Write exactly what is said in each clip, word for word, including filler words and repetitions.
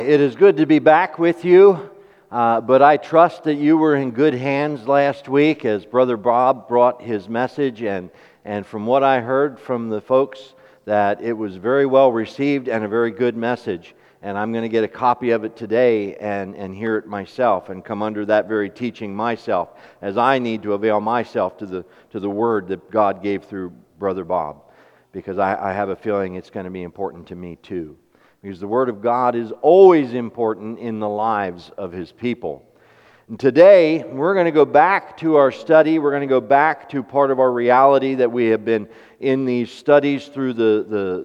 It is good to be back with you, uh, but I trust that you were in good hands last week as Brother Bob brought his message, and, and from what I heard from the folks, that it was very well received and a very good message. And I'm going to get a copy of it today and, and hear it myself and come under that very teaching myself, as I need to avail myself to the, to the word that God gave through Brother Bob, because I, I have a feeling it's going to be important to me too. Because the Word of God is always important in the lives of His people. And today, we're going to go back to our study. We're going to go back to part of our reality that we have been in these studies through the, the,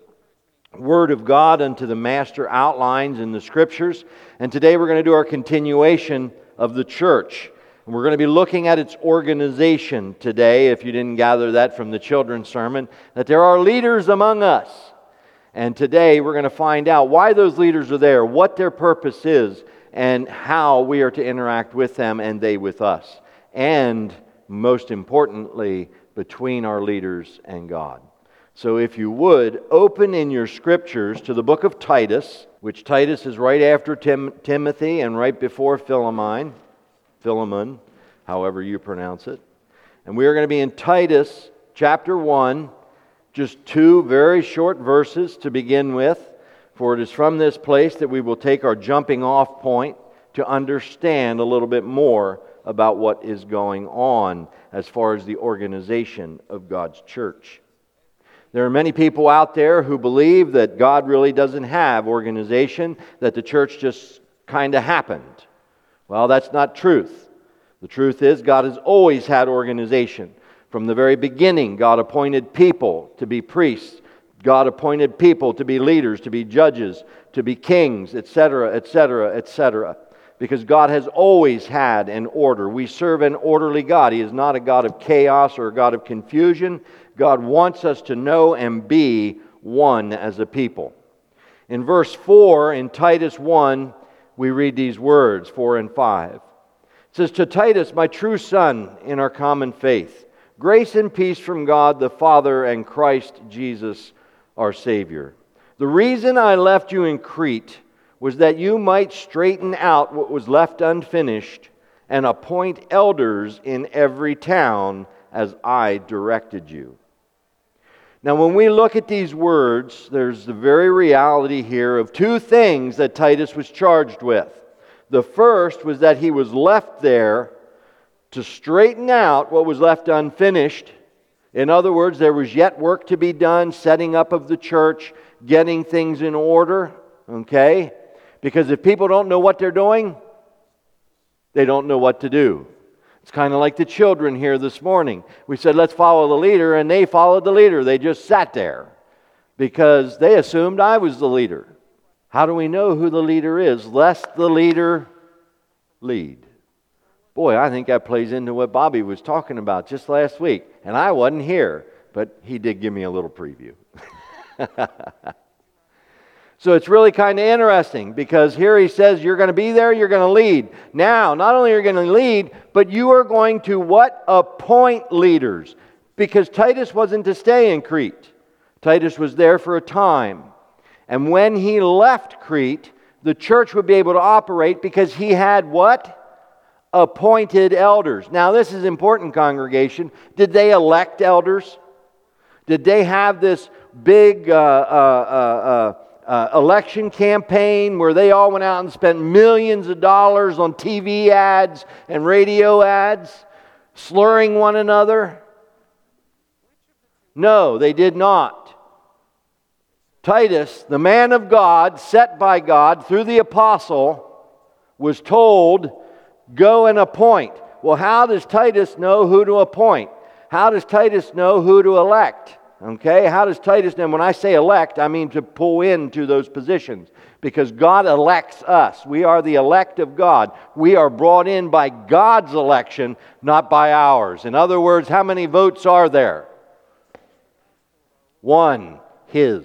the Word of God unto the master outlines in the Scriptures. And today we're going to do our continuation of the church. And we're going to be looking at its organization today, if you didn't gather that from the children's sermon, that there are leaders among us. And today we're going to find out why those leaders are there, what their purpose is, and how we are to interact with them and they with us. And most importantly, between our leaders and God. So if you would, open in your scriptures to the book of Titus, which Titus is right after Tim- Timothy and right before Philemon, Philemon, however you pronounce it. And we are going to be in Titus chapter one, just two very short verses to begin with, for it is from this place that we will take our jumping off point to understand a little bit more about what is going on as far as the organization of God's church. There are many people out there who believe that God really doesn't have organization, that the church just kind of happened. Well, that's not truth. The truth is God has always had organization. From the very beginning, God appointed people to be priests. God appointed people to be leaders, to be judges, to be kings, et cetera, et cetera, et cetera. Because God has always had an order. We serve an orderly God. He is not a God of chaos or a God of confusion. God wants us to know and be one as a people. In verse four, in Titus one, we read these words, four and five. It says, "To Titus, my true son in our common faith, grace and peace from God the Father and Christ Jesus our Savior. The reason I left you in Crete was that you might straighten out what was left unfinished and appoint elders in every town as I directed you." Now when we look at these words, there's the very reality here of two things that Titus was charged with. The first was that he was left there to straighten out what was left unfinished. In other words, there was yet work to be done, setting up of the church, getting things in order, okay? Because if people don't know what they're doing, they don't know what to do. It's kind of like the children here this morning. We said, let's follow the leader, and they followed the leader. They just sat there because they assumed I was the leader. How do we know who the leader is? Lest the leader lead. Boy, I think that plays into what Bobby was talking about just last week. And I wasn't here, but he did give me a little preview. So it's really kind of interesting because here he says you're going to be there, you're going to lead. Now, not only are you going to lead, but you are going to what? Appoint leaders. Because Titus wasn't to stay in Crete. Titus was there for a time. And when he left Crete, the church would be able to operate because he had what? Appointed elders. Now this is important, congregation. Did they elect elders? Did they have this big uh, uh, uh, uh, election campaign where they all went out and spent millions of dollars on T V ads and radio ads, slurring one another? No, they did not. Titus, the man of God, set by God through the apostle, was told, go and appoint. Well, how does Titus know who to appoint? How does Titus know who to elect? Okay, how does Titus know? When I say elect, I mean to pull into those positions. Because God elects us. We are the elect of God. We are brought in by God's election, not by ours. In other words, how many votes are there? One. His.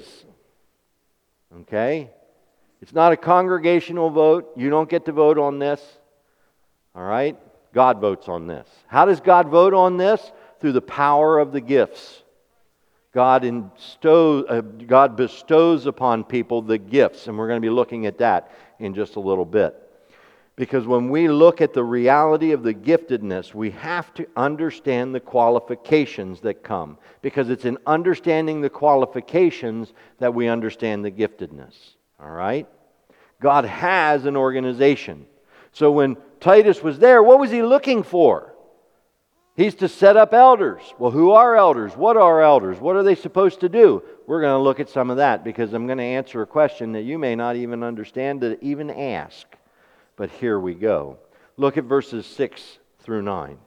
Okay? It's not a congregational vote. You don't get to vote on this. All right? God votes on this. How does God vote on this? Through the power of the gifts. God, instows, uh, God bestows upon people the gifts, and we're going to be looking at that in just a little bit. Because when we look at the reality of the giftedness, we have to understand the qualifications that come. Because it's in understanding the qualifications that we understand the giftedness. All right? God has an organization. So when Titus was there, what was he looking for? He's to set up elders. Well, who are elders? What are elders? What are they supposed to do? We're going to look at some of that because I'm going to answer a question that you may not even understand to even ask. But here we go. Look at verses six through nine.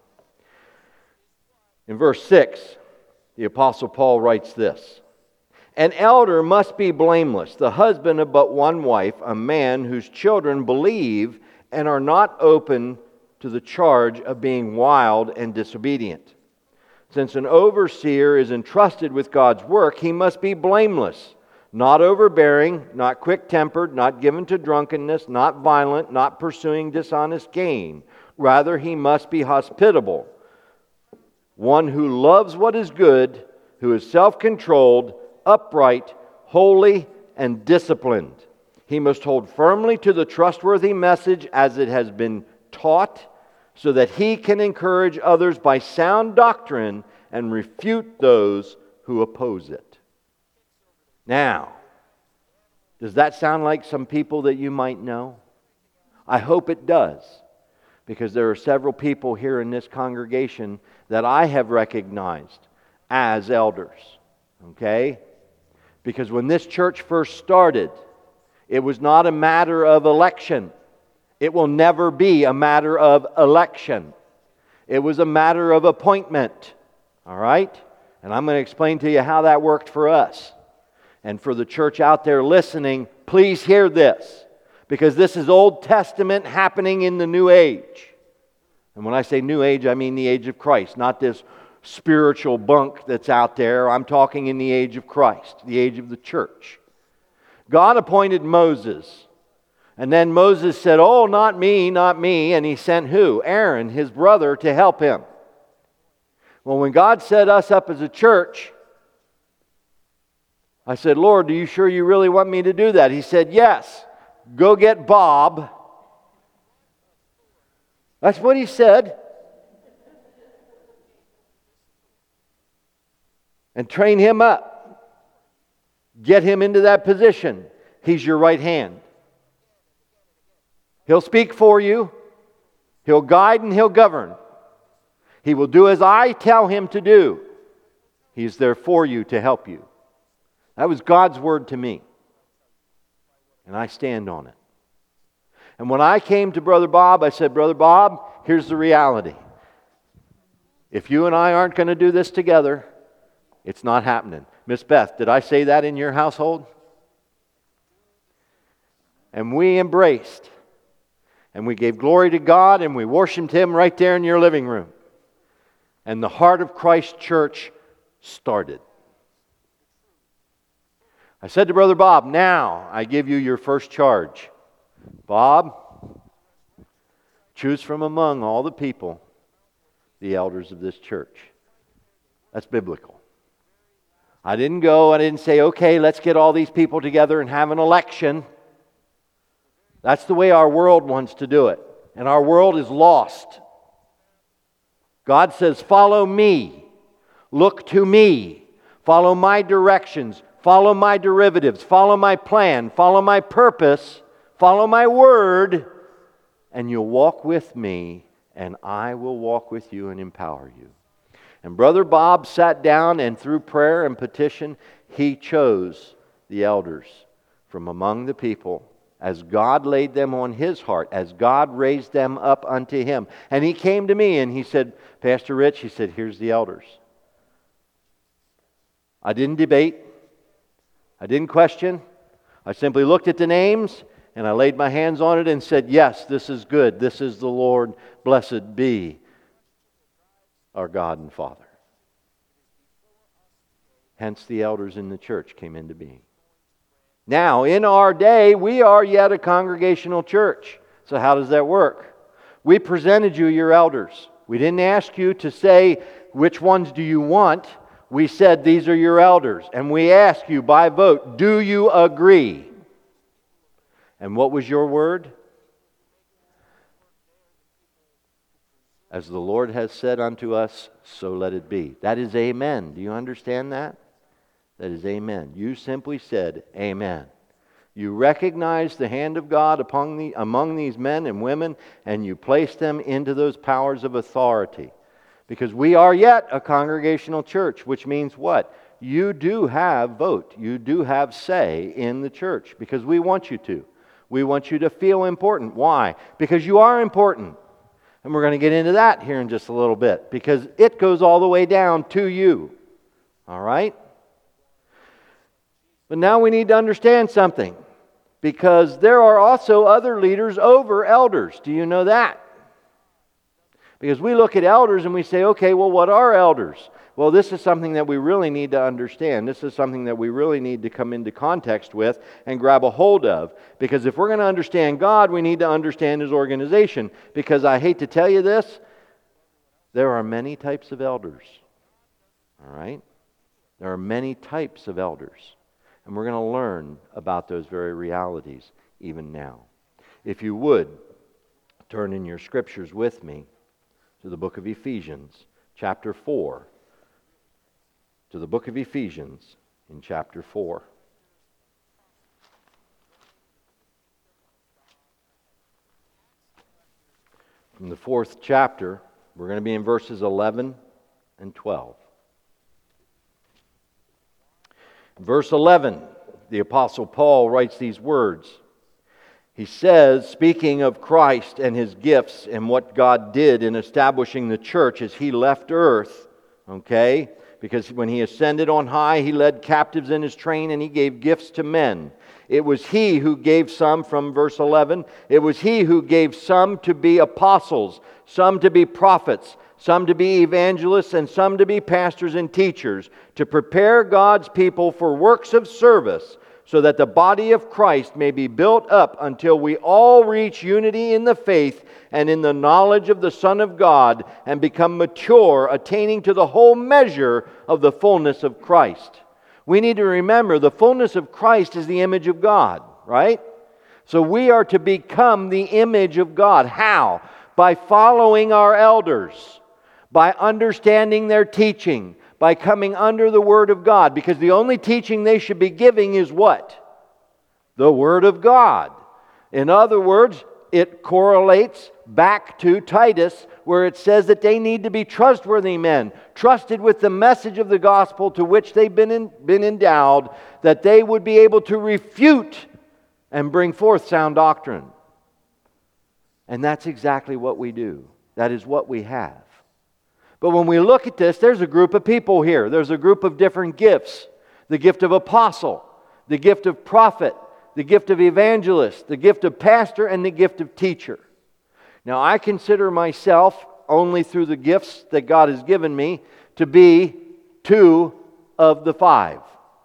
In verse six, the Apostle Paul writes this: An elder must be blameless, the husband of but one wife, a man whose children believe and are not open to the charge of being wild and disobedient. Since an overseer is entrusted with God's work, he must be blameless, not overbearing, not quick-tempered, not given to drunkenness, not violent, not pursuing dishonest gain. Rather, he must be hospitable, one who loves what is good, who is self-controlled, upright, holy, and disciplined. He must hold firmly to the trustworthy message as it has been taught, so that he can encourage others by sound doctrine and refute those who oppose it. Now, does that sound like some people that you might know? I hope it does, because there are several people here in this congregation that I have recognized as elders. Okay? Because when this church first started, it was not a matter of election. It will never be a matter of election. It was a matter of appointment. All right? And I'm going to explain to you how that worked for us. And for the church out there listening, please hear this. Because this is Old Testament happening in the New Age. And when I say New Age, I mean the age of Christ. Not this spiritual bunk that's out there. I'm talking in the age of Christ. The age of the church. God appointed Moses. And then Moses said, oh, not me, not me. And he sent who? Aaron, his brother, to help him. Well, when God set us up as a church, I said, Lord, are you sure you really want me to do that? He said, yes. Go get Bob. That's what he said. And train him up. Get him into that position. He's your right hand. He'll speak for you. He'll guide and he'll govern. He will do as I tell him to do. He's there for you to help you. That was God's word to me. And I stand on it. And when I came to Brother Bob, I said, Brother Bob, here's the reality. If you and I aren't going to do this together, it's not happening. Miss Beth, did I say that in your household? And we embraced. And we gave glory to God and we worshiped Him right there in your living room. And the Heart of Christ Church started. I said to Brother Bob, now I give you your first charge. Bob, choose from among all the people the elders of this church. That's biblical. I didn't go, I didn't say, okay, let's get all these people together and have an election. That's the way our world wants to do it. And our world is lost. God says, follow me. Look to me. Follow my directions. Follow my derivatives. Follow my plan. Follow my purpose. Follow my word. And you'll walk with me. And I will walk with you and empower you. And Brother Bob sat down and through prayer and petition, he chose the elders from among the people as God laid them on his heart, as God raised them up unto him. And he came to me and he said, Pastor Rich, he said, here's the elders. I didn't debate. I didn't question. I simply looked at the names and I laid my hands on it and said, yes, this is good. This is the Lord. Blessed be our God and Father. Hence the elders in the church came into being. Now, in our day, we are yet a congregational church. So how does that work? We presented you your elders. We didn't ask you to say, which ones do you want? we said these are your elders, and we ask you by vote, do you agree? And what was your word? As the Lord has said unto us, so let it be. That is amen. Do you understand that? That is amen. You simply said amen. You recognized the hand of God upon the, among these men and women, and you placed them into those powers of authority. Because we are yet a congregational church, which means what? You do have vote. You do have say in the church, because we want you to. We want you to feel important. Why? Because you are important. And we're going to get into that here in just a little bit, because it goes all the way down to you. All right? But now we need to understand something, because there are also other leaders over elders. Do you know that? Because we look at elders and we say, okay, well, what are elders? Well, this is something that we really need to understand. This is something that we really need to come into context with and grab a hold of. Because if we're going to understand God, we need to understand His organization. Because I hate to tell you this, there are many types of elders. All right? There are many types of elders. And we're going to learn about those very realities even now. If you would, turn in your scriptures with me to the book of Ephesians, chapter four. To the book of Ephesians in chapter four. From the fourth chapter, we're going to be in verses eleven and twelve. Verse eleven, the Apostle Paul writes these words. He says, speaking of Christ and His gifts and what God did in establishing the church as He left earth, okay? Because when He ascended on high, He led captives in His train and He gave gifts to men. It was He who gave some, from verse eleven, it was He who gave some to be apostles, some to be prophets, some to be evangelists, and some to be pastors and teachers, to prepare God's people for works of service, so that the body of Christ may be built up until we all reach unity in the faith and in the knowledge of the Son of God, and become mature, attaining to the whole measure of the fullness of Christ. We need to remember the fullness of Christ is the image of God, right? So we are to become the image of God. How? By following our elders, by understanding their teaching, by coming under the Word of God. Because the only teaching they should be giving is what? The Word of God. In other words, it correlates back to Titus, where it says that they need to be trustworthy men, trusted with the message of the gospel to which they've been, in, been endowed, that they would be able to refute and bring forth sound doctrine. And that's exactly what we do. That is what we have. But when we look at this, there's a group of people here. There's a group of different gifts. The gift of apostle, the gift of prophet, the gift of evangelist, the gift of pastor, and the gift of teacher. Now, I consider myself, only through the gifts that God has given me, to be two of the five.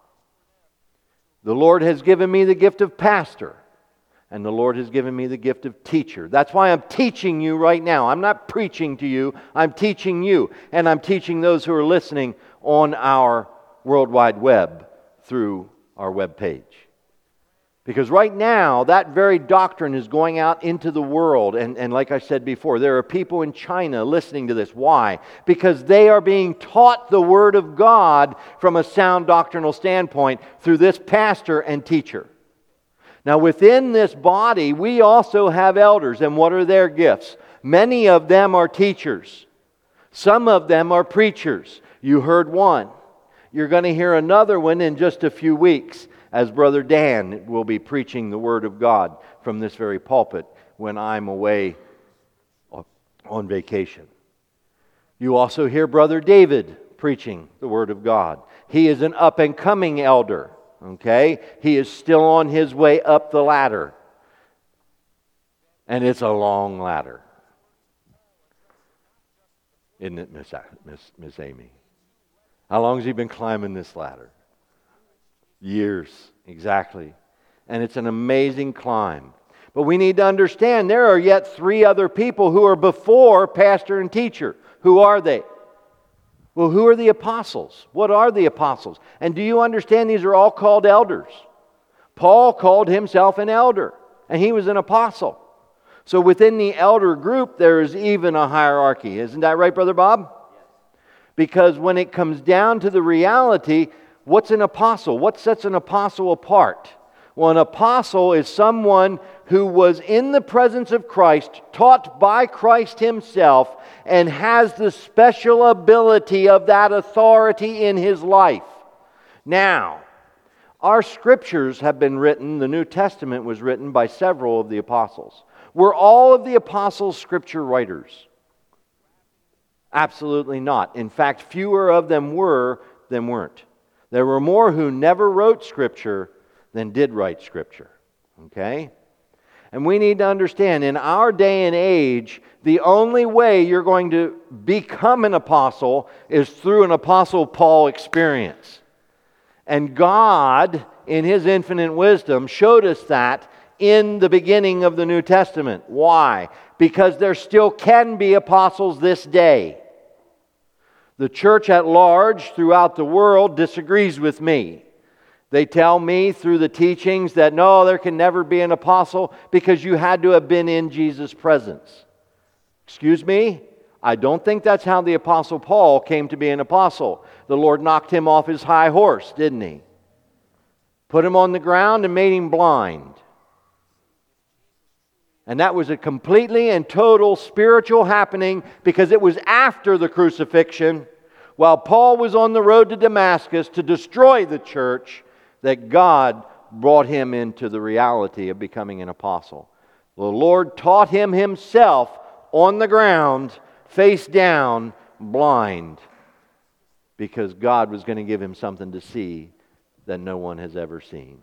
The Lord has given me the gift of pastor. And the Lord has given me the gift of teacher. That's why I'm teaching you right now. I'm not preaching to you. I'm teaching you. And I'm teaching those who are listening on our World Wide Web through our web page. Because right now, that very doctrine is going out into the world. And, and like I said before, there are people in China listening to this. Why? Because they are being taught the Word of God from a sound doctrinal standpoint through this pastor and teacher. Now, within this body, we also have elders. And what are their gifts? Many of them are teachers. Some of them are preachers. You heard one. You're going to hear another one in just a few weeks, as Brother Dan will be preaching the Word of God from this very pulpit when I'm away on vacation. You also hear Brother David preaching the Word of God. He is an up-and-coming elder. Okay? He is still on his way up the ladder. And it's a long ladder. Isn't it, Miss, Miss, Miss Amy? How long has he been climbing this ladder? Years, exactly. And it's an amazing climb. But we need to understand there are yet three other people who are before pastor and teacher. Who are they? Well, who are the apostles? What are the apostles? And do you understand these are all called elders? Paul called himself an elder, and he was an apostle. So within the elder group, there is even a hierarchy. Isn't that right, Brother Bob? Because when it comes down to the reality, what's an apostle? What sets an apostle apart? Well, an apostle is someone who was in the presence of Christ, taught by Christ himself, and has the special ability of that authority in his life. Now, our scriptures have been written, the New Testament was written by several of the apostles. Were all of the apostles scripture writers? Absolutely not. In fact, fewer of them were than weren't. There were more who never wrote scripture than did write scripture. Okay? And we need to understand, in our day and age, the only way you're going to become an apostle is through an Apostle Paul experience. And God, in His infinite wisdom, showed us that in the beginning of the New Testament. Why? Because there still can be apostles this day. The church at large throughout the world disagrees with me. They tell me through the teachings that no, there can never be an apostle because you had to have been in Jesus' presence. Excuse me? I don't think that's how the Apostle Paul came to be an apostle. The Lord knocked him off his high horse, didn't He? Put him on the ground and made him blind. And that was a completely and total spiritual happening because it was after the crucifixion, while Paul was on the road to Damascus to destroy the church, that God brought him into the reality of becoming an apostle. The Lord taught him Himself on the ground, face down, blind, because God was going to give him something to see that no one has ever seen.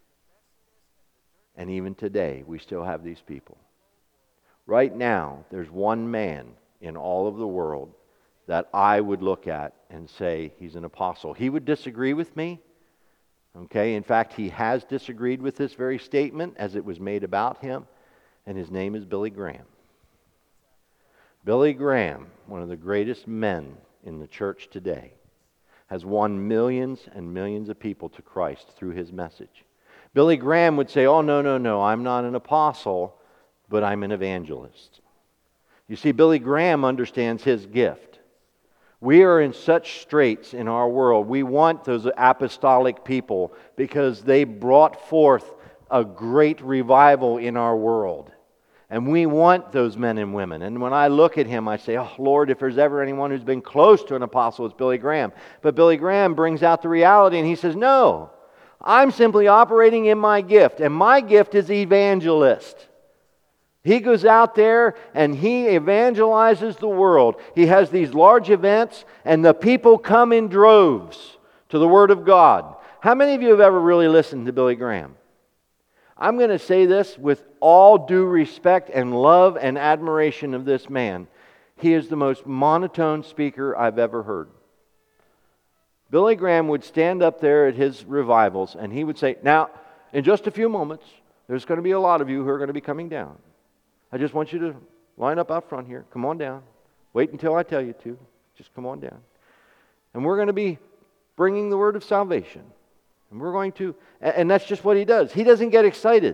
And even today, we still have these people. Right now, there's one man in all of the world that I would look at and say he's an apostle. He would disagree with me. Okay, in fact, he has disagreed with this very statement as it was made about him, and his name is Billy Graham. Billy Graham, one of the greatest men in the church today, has won millions and millions of people to Christ through his message. Billy Graham would say, oh, no, no, no, I'm not an apostle, but I'm an evangelist. You see, Billy Graham understands his gift. We are in such straits in our world. We want those apostolic people because they brought forth a great revival in our world. And we want those men and women. And when I look at him, I say, oh, Lord, if there's ever anyone who's been close to an apostle, it's Billy Graham. But Billy Graham brings out the reality, and he says, no, I'm simply operating in my gift, and my gift is evangelist. He goes out there and he evangelizes the world. He has these large events, and the people come in droves to the Word of God. How many of you have ever really listened to Billy Graham? I'm going to say this with all due respect and love and admiration of this man. He is the most monotone speaker I've ever heard. Billy Graham would stand up there at his revivals and he would say, now, in just a few moments, there's going to be a lot of you who are going to be coming down. I just want you to line up out front here. Come on down. Wait until I tell you to. Just come on down. And we're going to be bringing the word of salvation. And we're going to, and that's just what he does. He doesn't get excited.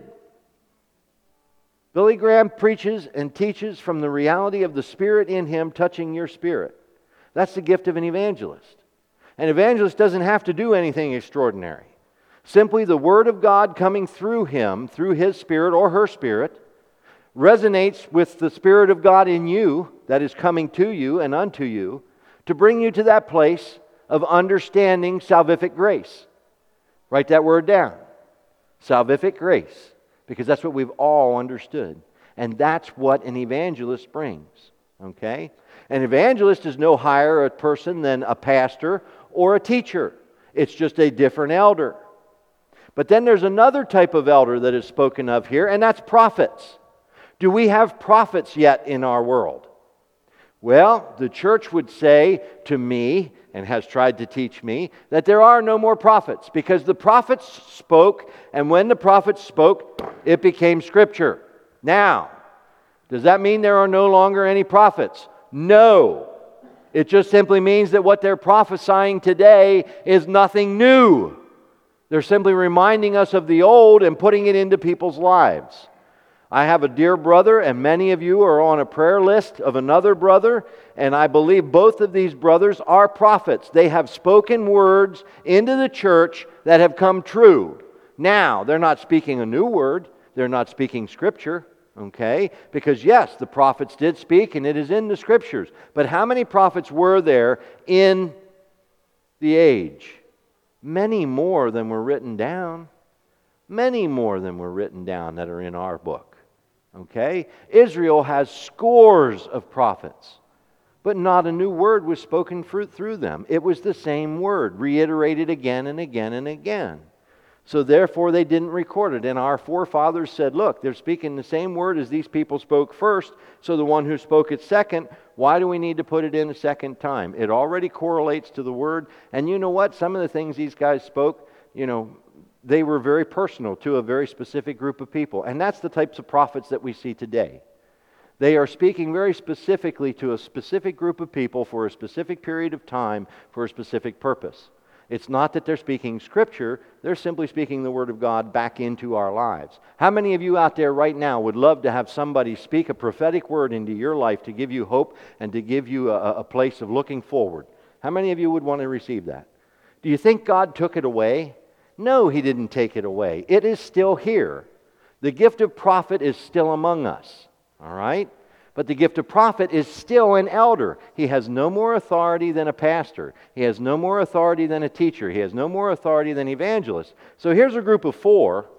Billy Graham preaches and teaches from the reality of the Spirit in him touching your spirit. That's the gift of an evangelist. An evangelist doesn't have to do anything extraordinary. Simply the Word of God coming through him, through his spirit or her spirit, resonates with the Spirit of God in you that is coming to you and unto you to bring you to that place of understanding salvific grace. Write that word down. Salvific grace. Because that's what we've all understood. And that's what an evangelist brings. Okay? An evangelist is no higher a person than a pastor or a teacher. It's just a different elder. But then there's another type of elder that is spoken of here, and that's prophets. Do we have prophets yet in our world? Well, the church would say to me, and has tried to teach me, that there are no more prophets, because the prophets spoke, and when the prophets spoke, it became Scripture. Now, does that mean there are no longer any prophets? No. It just simply means that what they're prophesying today is nothing new. They're simply reminding us of the old and putting it into people's lives. I have a dear brother, and many of you are on a prayer list of another brother, and I believe both of these brothers are prophets. They have spoken words into the church that have come true. Now, they're not speaking a new word. They're not speaking Scripture, okay? Because yes, the prophets did speak, and it is in the Scriptures. But how many prophets were there in the age? Many more than were written down. Many more than were written down that are in our book. Okay? Israel has scores of prophets, but not a new word was spoken through them. It was the same word, reiterated again and again and again. So therefore they didn't record it. And our forefathers said, look, they're speaking the same word as these people spoke first, so the one who spoke it second, why do we need to put it in a second time? It already correlates to the word. And you know what? Some of the things these guys spoke, you know, they were very personal to a very specific group of people. And that's the types of prophets that we see today. They are speaking very specifically to a specific group of people for a specific period of time for a specific purpose. It's not that they're speaking Scripture, they're simply speaking the Word of God back into our lives. How many of you out there right now would love to have somebody speak a prophetic word into your life to give you hope and to give you a, a place of looking forward? How many of you would want to receive that? Do you think God took it away? No, He didn't take it away. It is still here. The gift of prophet is still among us. All right? But the gift of prophet is still an elder. He has no more authority than a pastor. He has no more authority than a teacher. He has no more authority than evangelist. So here's a group of four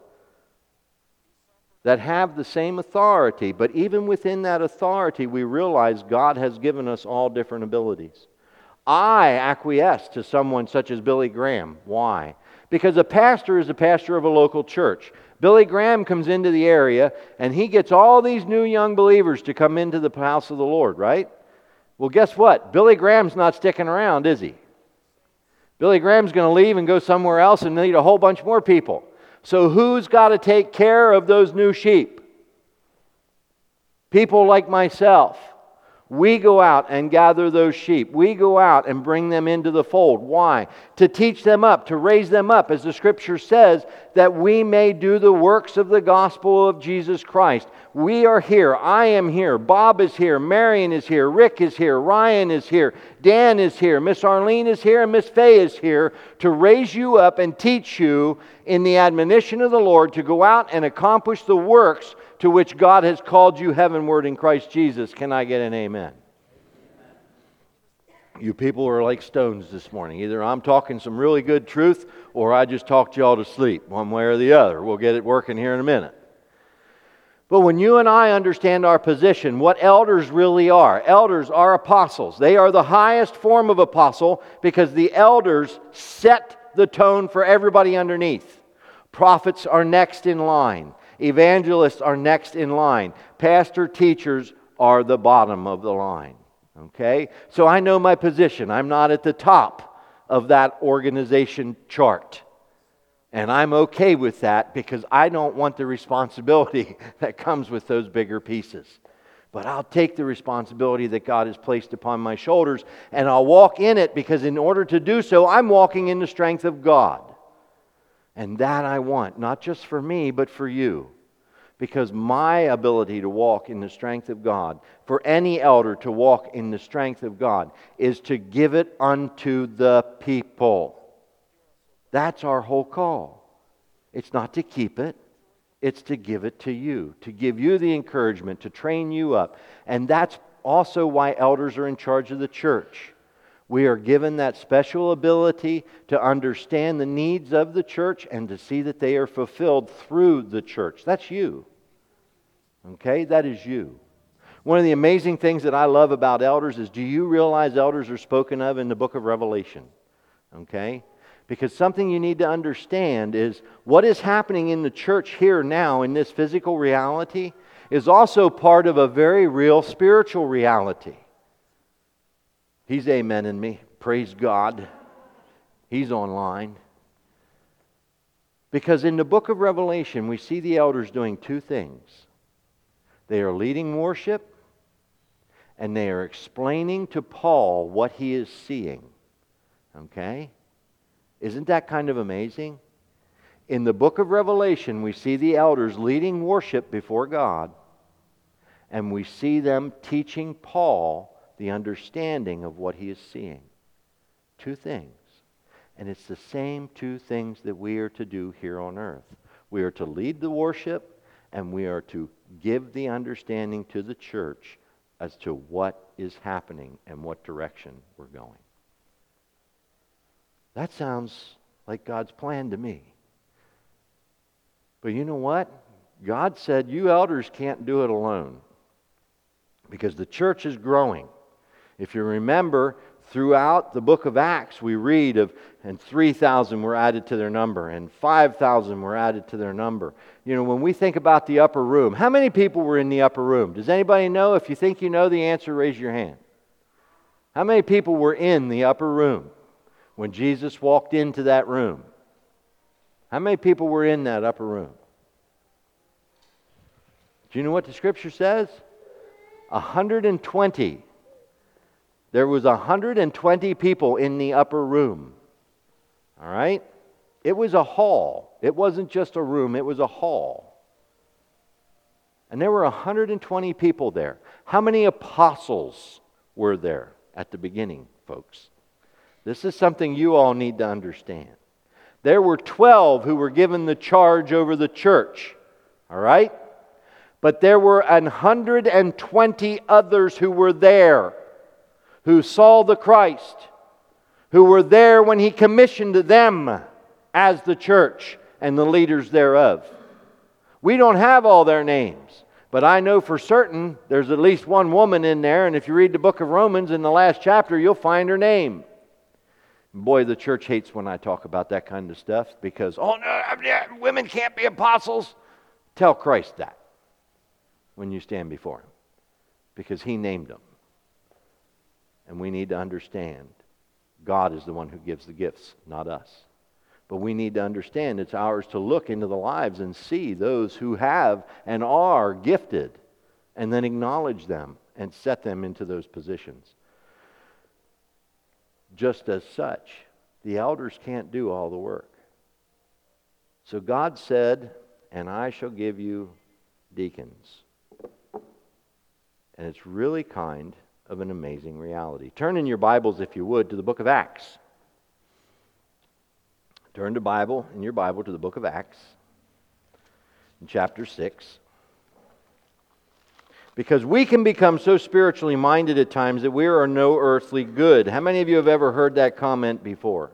that have the same authority. But even within that authority, we realize God has given us all different abilities. I acquiesce to someone such as Billy Graham. Why? Because a pastor is a pastor of a local church. Billy Graham comes into the area and he gets all these new young believers to come into the house of the Lord, right? Well, guess what? Billy Graham's not sticking around, is he? Billy Graham's going to leave and go somewhere else and need a whole bunch more people. So who's got to take care of those new sheep? People like myself. We go out and gather those sheep. We go out and bring them into the fold. Why? To teach them up, to raise them up, as the Scripture says, that we may do the works of the gospel of Jesus Christ. We are here. I am here. Bob is here. Marion is here. Rick is here. Ryan is here. Dan is here. Miss Arlene is here. And Miss Faye is here to raise you up and teach you in the admonition of the Lord to go out and accomplish the works to which God has called you heavenward in Christ Jesus. Can I get an amen? You people are like stones this morning. Either I'm talking some really good truth or I just talked y'all to sleep, one way or the other. We'll get it working here in a minute. But when you and I understand our position, what elders really are, elders are apostles. They are the highest form of apostle because the elders set the tone for everybody underneath. Prophets are next in line. Evangelists are next in line. Pastor teachers are the bottom of the line. Okay? So I know my position. I'm not at the top of that organization chart. And I'm okay with that because I don't want the responsibility that comes with those bigger pieces. But I'll take the responsibility that God has placed upon my shoulders and I'll walk in it because in order to do so, I'm walking in the strength of God. And that I want, not just for me, but for you. Because my ability to walk in the strength of God, for any elder to walk in the strength of God, is to give it unto the people. That's our whole call. It's not to keep it. It's to give it to you. To give you the encouragement, to train you up. And that's also why elders are in charge of the church. We are given that special ability to understand the needs of the church and to see that they are fulfilled through the church. That's you. Okay? That is you. One of the amazing things that I love about elders is, do you realize elders are spoken of in the book of Revelation? Okay? Because something you need to understand is what is happening in the church here now in this physical reality is also part of a very real spiritual reality. He's amening me. Praise God. He's online. Because in the book of Revelation, we see the elders doing two things. They are leading worship and they are explaining to Paul what he is seeing. Okay? Isn't that kind of amazing? In the book of Revelation, we see the elders leading worship before God, and we see them teaching Paul the understanding of what he is seeing. Two things. And it's the same two things that we are to do here on earth. We are to lead the worship, and we are to give the understanding to the church as to what is happening and what direction we're going. That sounds like God's plan to me. But you know what? God said you elders can't do it alone, because the church is growing. If you remember, throughout the book of Acts, we read of, and three thousand were added to their number, and five thousand were added to their number. You know, when we think about the upper room, how many people were in the upper room? Does anybody know? If you think you know the answer, raise your hand. How many people were in the upper room when Jesus walked into that room? How many people were in that upper room? Do you know what the Scripture says? one hundred twenty. There was one hundred twenty people in the upper room. All right? It was a hall. It wasn't just a room, it was a hall. And there were one hundred twenty people there. How many apostles were there at the beginning, folks? This is something you all need to understand. There were twelve who were given the charge over the church. All right? But there were one hundred twenty others who were there, who saw the Christ, who were there when He commissioned them as the church and the leaders thereof. We don't have all their names, but I know for certain there's at least one woman in there, and if you read the book of Romans in the last chapter, you'll find her name. Boy, the church hates when I talk about that kind of stuff, because, oh no, women can't be apostles. Tell Christ that when you stand before Him, because He named them. And we need to understand God is the one who gives the gifts, not us. But we need to understand it's ours to look into the lives and see those who have and are gifted, and then acknowledge them and set them into those positions. Just as such, the elders can't do all the work. So God said, and I shall give you deacons. And it's really kind of an amazing reality. Turn in your Bibles, if you would, to the book of Acts. Turn to Bible in your Bible to the book of Acts, in chapter six. Because we can become so spiritually minded at times that we are no earthly good. How many of you have ever heard that comment before?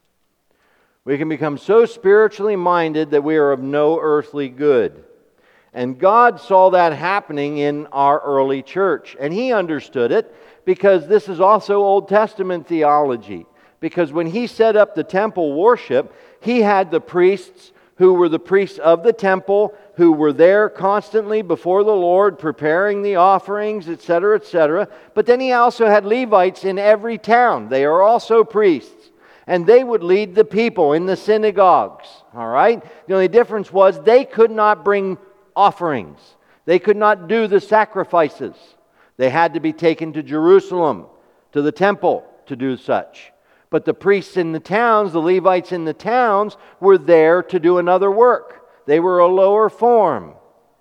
We can become so spiritually minded that we are of no earthly good. And God saw that happening in our early church. And He understood it, because this is also Old Testament theology. Because when He set up the temple worship, He had the priests who were the priests of the temple, who were there constantly before the Lord, preparing the offerings, et cetera, et cetera. But then He also had Levites in every town. They are also priests. And they would lead the people in the synagogues. All right? The only difference was they could not bring offerings. They could not do the sacrifices. They had to be taken to Jerusalem, to the temple, to do such. But the priests in the towns, the Levites in the towns, were there to do another work. They were a lower form.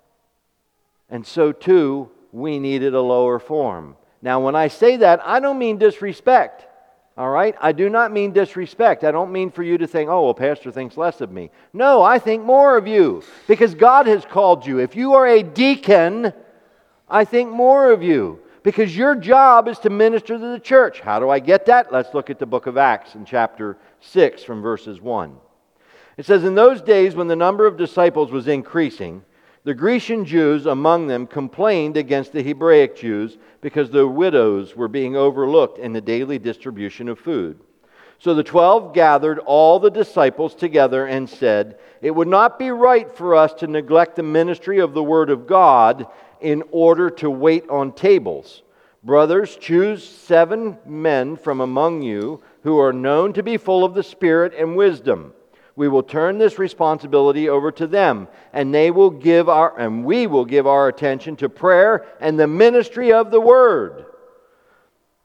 And so too, we needed a lower form. Now, when I say that, I don't mean disrespect. All right? I do not mean disrespect. I don't mean for you to think, oh, well, Pastor thinks less of me. No, I think more of you, because God has called you. If you are a deacon, I think more of you, because your job is to minister to the church. How do I get that? Let's look at the book of Acts in chapter six from verses one. It says, in those days when the number of disciples was increasing, the Grecian Jews among them complained against the Hebraic Jews because the widows were being overlooked in the daily distribution of food. So the twelve gathered all the disciples together and said, it would not be right for us to neglect the ministry of the Word of God in order to wait on tables. Brothers, choose seven men from among you who are known to be full of the Spirit and wisdom. We will turn this responsibility over to them, and they will give our and we will give our attention to prayer and the ministry of the Word.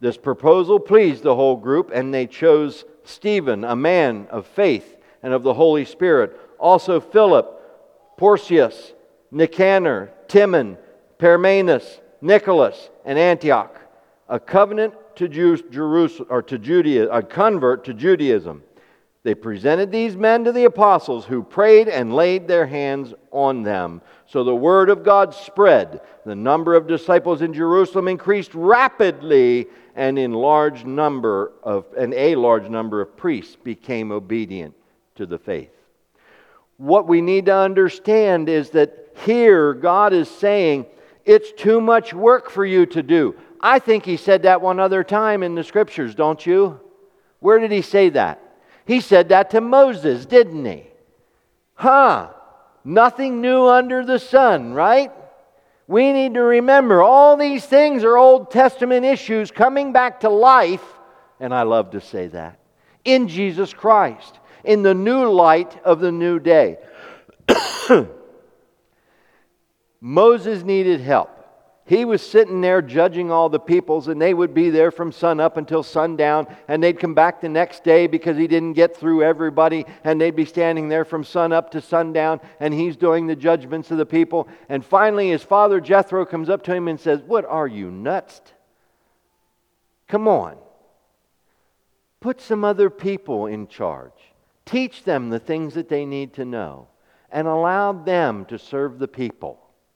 This proposal pleased the whole group, and they chose Stephen, a man of faith and of the Holy Spirit. Also Philip, Porcius, Nicanor, Timon, Parmenas, Nicholas, and Antioch, a covenant to Jews, Jerusalem, or to Judaism, a convert to Judaism. They presented these men to the apostles, who prayed and laid their hands on them. So the word of God spread. The number of disciples in Jerusalem increased rapidly, and in large number of and a large number of priests became obedient to the faith. What we need to understand is that here God is saying, it's too much work for you to do. I think He said that one other time in the Scriptures, don't you? Where did He say that? He said that to Moses, didn't He? Huh. Nothing new under the sun, right? We need to remember all these things are Old Testament issues coming back to life, and I love to say that, in Jesus Christ, in the new light of the new day. Moses needed help. He was sitting there judging all the peoples, and they would be there from sun up until sundown, and they'd come back the next day because he didn't get through everybody, and they'd be standing there from sun up to sundown, and he's doing the judgments of the people. And finally his father Jethro comes up to him and says, "What are you, nuts? Come on. Put some other people in charge. Teach them the things that they need to know, and allow them to serve the people.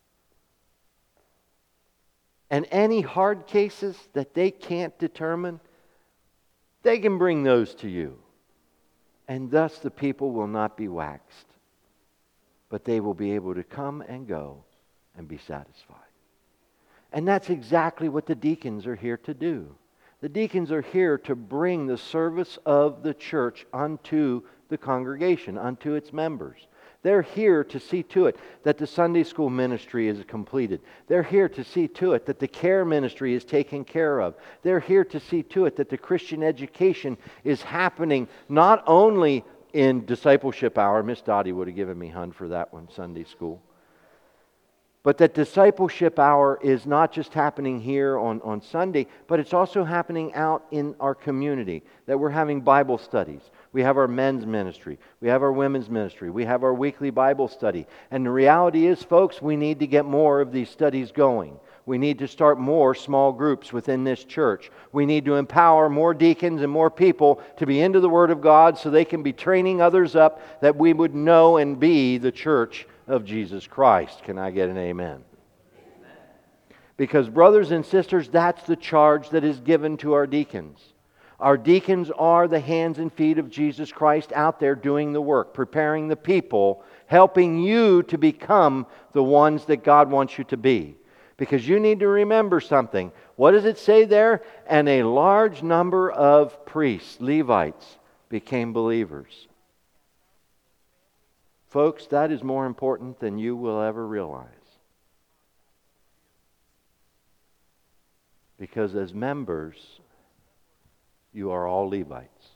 And any hard cases that they can't determine, they can bring those to you. And thus the people will not be waxed, but they will be able to come and go and be satisfied." And that's exactly what the deacons are here to do. The deacons are here to bring the service of the church unto the congregation, unto its members. They're here to see to it that the Sunday school ministry is completed. They're here to see to it that the care ministry is taken care of. They're here to see to it that the Christian education is happening not only in discipleship hour. Miss Dottie would have given me Hun for that one, Sunday school. But that discipleship hour is not just happening here on, on Sunday, but it's also happening out in our community. That we're having Bible studies. We have our men's ministry. We have our women's ministry. We have our weekly Bible study. And the reality is, folks, we need to get more of these studies going. We need to start more small groups within this church. We need to empower more deacons and more people to be into the Word of God so they can be training others up that we would know and be the church of Jesus Christ. Can I get an amen? Amen. Because, brothers and sisters, that's the charge that is given to our deacons. Our deacons are the hands and feet of Jesus Christ out there doing the work, preparing the people, helping you to become the ones that God wants you to be. Because you need to remember something. What does it say there? And a large number of priests, Levites, became believers. Folks, that is more important than you will ever realize. Because as members, you are all Levites.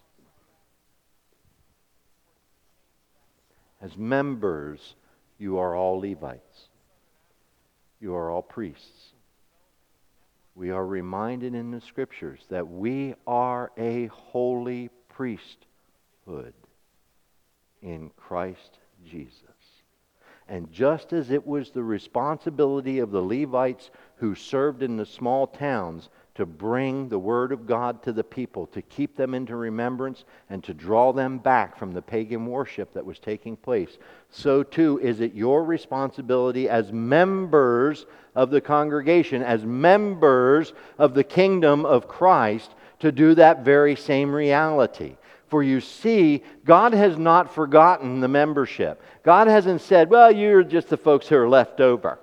As members, you are all Levites. You are all priests. We are reminded in the Scriptures that we are a holy priesthood in Christ Jesus. And just as it was the responsibility of the Levites who served in the small towns to bring the Word of God to the people, to keep them into remembrance and to draw them back from the pagan worship that was taking place, so too is it your responsibility as members of the congregation, as members of the kingdom of Christ, to do that very same reality. For you see, God has not forgotten the membership. God hasn't said, well, you're just the folks who are left over.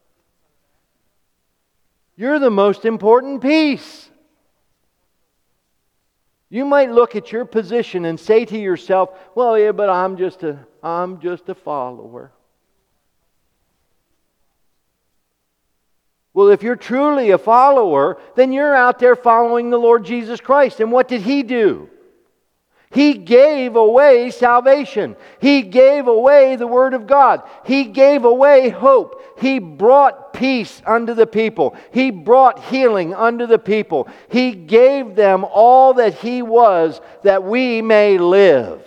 You're the most important piece. You might look at your position and say to yourself, well, yeah, but I'm just a, I'm just a follower. Well, if you're truly a follower, then you're out there following the Lord Jesus Christ. And what did He do? He gave away salvation. He gave away the Word of God. He gave away hope. He brought peace unto the people. He brought healing unto the people. He gave them all that He was, that we may live.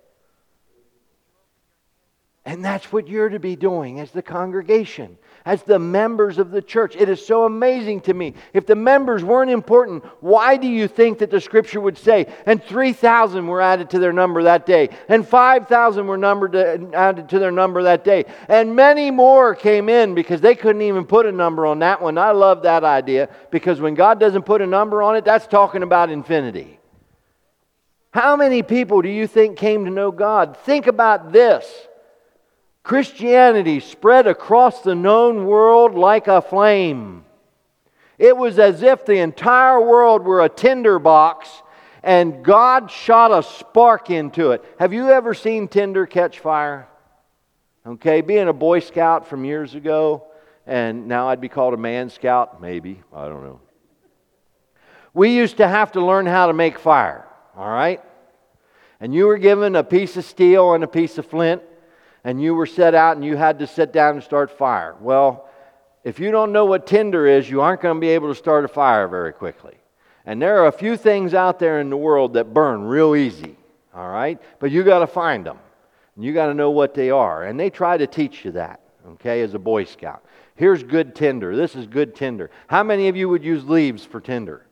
And that's what you're to be doing as the congregation, as the members of the church. It is so amazing to me. If the members weren't important, why do you think that the Scripture would say, and three thousand were added to their number that day, and five thousand were numbered to, added to their number that day, and many more came in, because they couldn't even put a number on that one. I love that idea, because when God doesn't put a number on it, that's talking about infinity. How many people do you think came to know God? Think about this. Christianity spread across the known world like a flame. It was as if the entire world were a tinder box and God shot a spark into it. Have you ever seen tinder catch fire? Okay, being a Boy Scout from years ago, and now I'd be called a Man Scout, maybe, I don't know. We used to have to learn how to make fire, all right? And you were given a piece of steel and a piece of flint, and you were set out and you had to sit down and start fire. Well, if you don't know what tinder is, you aren't going to be able to start a fire very quickly. And there are a few things out there in the world that burn real easy, all right? But you got to find them. And you got to know what they are. And they try to teach you that, okay, as a Boy Scout. Here's good tinder. This is good tinder. How many of you would use leaves for tinder?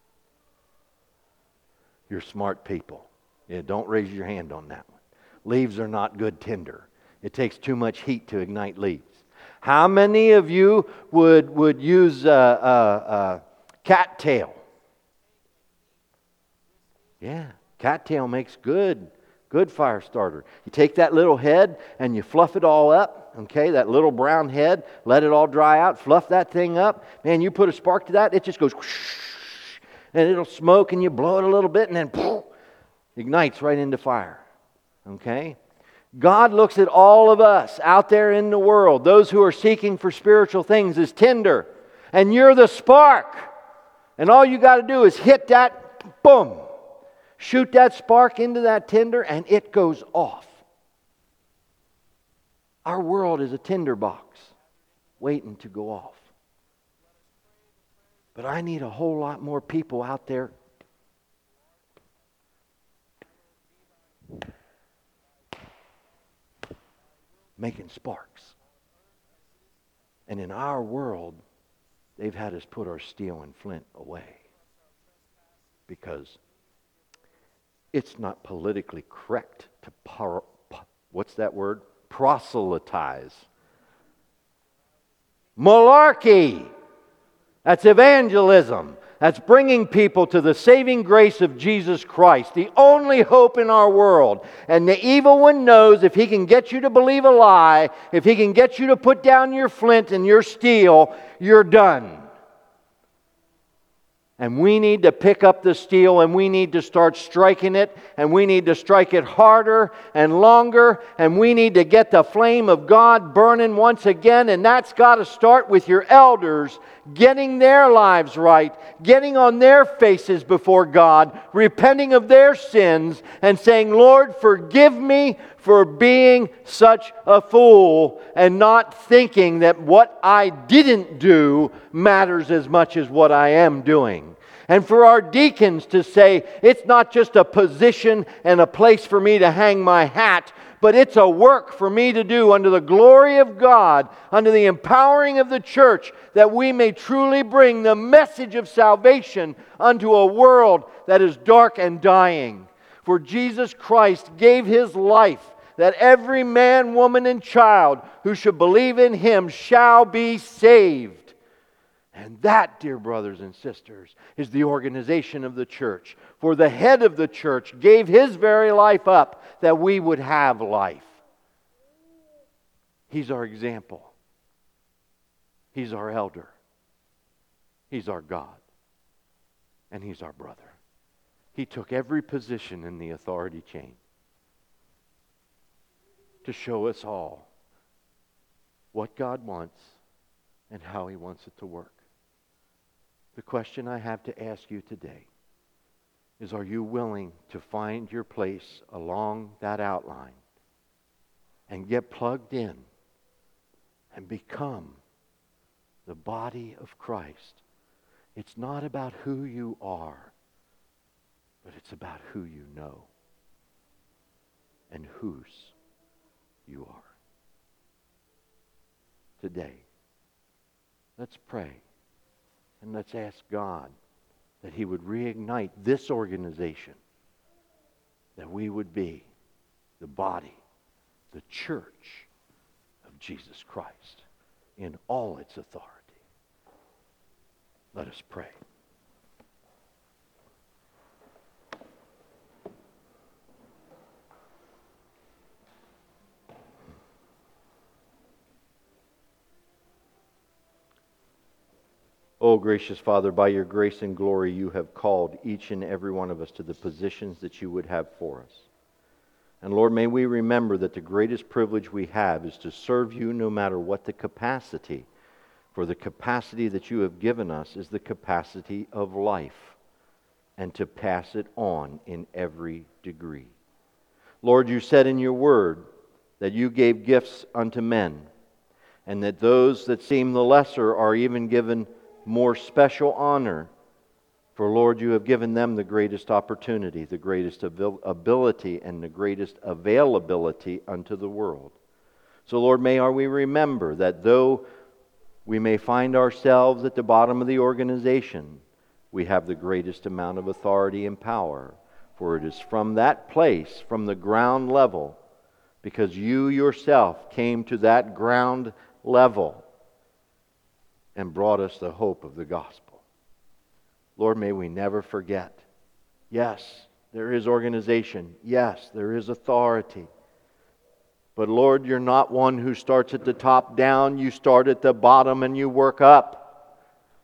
You're smart people. Yeah, don't raise your hand on that one. Leaves are not good tinder. It takes too much heat to ignite leaves. How many of you would, would use uh, uh, uh, cattail? Yeah, cattail makes good, good fire starter. You take that little head and you fluff it all up, okay, that little brown head, let it all dry out, fluff that thing up. Man, you put a spark to that, it just goes whoosh, and it'll smoke, and you blow it a little bit and then poof, ignites right into fire, okay? God looks at all of us out there in the world, those who are seeking for spiritual things, as tinder. And you're the spark. And all you got to do is hit that, boom. Shoot that spark into that tinder and it goes off. Our world is a tinder box waiting to go off. But I need a whole lot more people out there making sparks. And in our world, they've had us put our steel and flint away because it's not politically correct to par- what's that word? Proselytize. Malarkey. That's evangelism. That's bringing people to the saving grace of Jesus Christ, the only hope in our world. And the evil one knows if he can get you to believe a lie, if he can get you to put down your flint and your steel, you're done. And we need to pick up the steel and we need to start striking it, and we need to strike it harder and longer, and we need to get the flame of God burning once again. And that's got to start with your elders getting their lives right, getting on their faces before God, repenting of their sins and saying, Lord, forgive me for being such a fool and not thinking that what I didn't do matters as much as what I am doing. And for our deacons to say, it's not just a position and a place for me to hang my hat, but it's a work for me to do under the glory of God, under the empowering of the church, that we may truly bring the message of salvation unto a world that is dark and dying. For Jesus Christ gave His life, that every man, woman, and child who should believe in Him shall be saved. And that, dear brothers and sisters, is the organization of the church. For the head of the church gave His very life up that we would have life. He's our example. He's our elder. He's our God. And He's our brother. He took every position in the authority chain to show us all what God wants and how He wants it to work. The question I have to ask you today is, are you willing to find your place along that outline and get plugged in and become the body of Christ? It's not about who you are, but it's about who you know and whose you are. Today, let's pray and let's ask God that He would reignite this organization, that we would be the body, the church of Jesus Christ in all its authority. Let us pray. Oh, gracious Father, by your grace and glory, you have called each and every one of us to the positions that you would have for us. And Lord, may we remember that the greatest privilege we have is to serve you no matter what the capacity. For the capacity that you have given us is the capacity of life, and to pass it on in every degree. Lord, you said in your word that you gave gifts unto men, and that those that seem the lesser are even given more special honor. For Lord, you have given them the greatest opportunity, the greatest ability, and the greatest availability unto the world. So Lord, may we remember that though we may find ourselves at the bottom of the organization, we have the greatest amount of authority and power. For it is from that place, from the ground level, because you yourself came to that ground level and brought us the hope of the gospel. Lord, may we never forget. Yes, there is organization. Yes, there is authority. But Lord, you're not one who starts at the top down. You start at the bottom and you work up.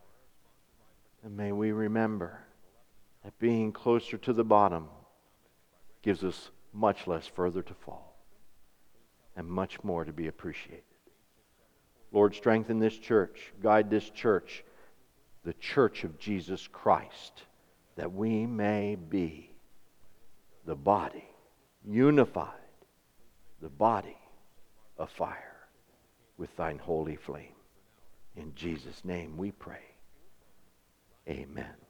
And may we remember that being closer to the bottom gives us much less further to fall and much more to be appreciated. Lord, strengthen this church, guide this church, the church of Jesus Christ, that we may be the body, unified, the body of fire with thine holy flame. In Jesus' name we pray. Amen.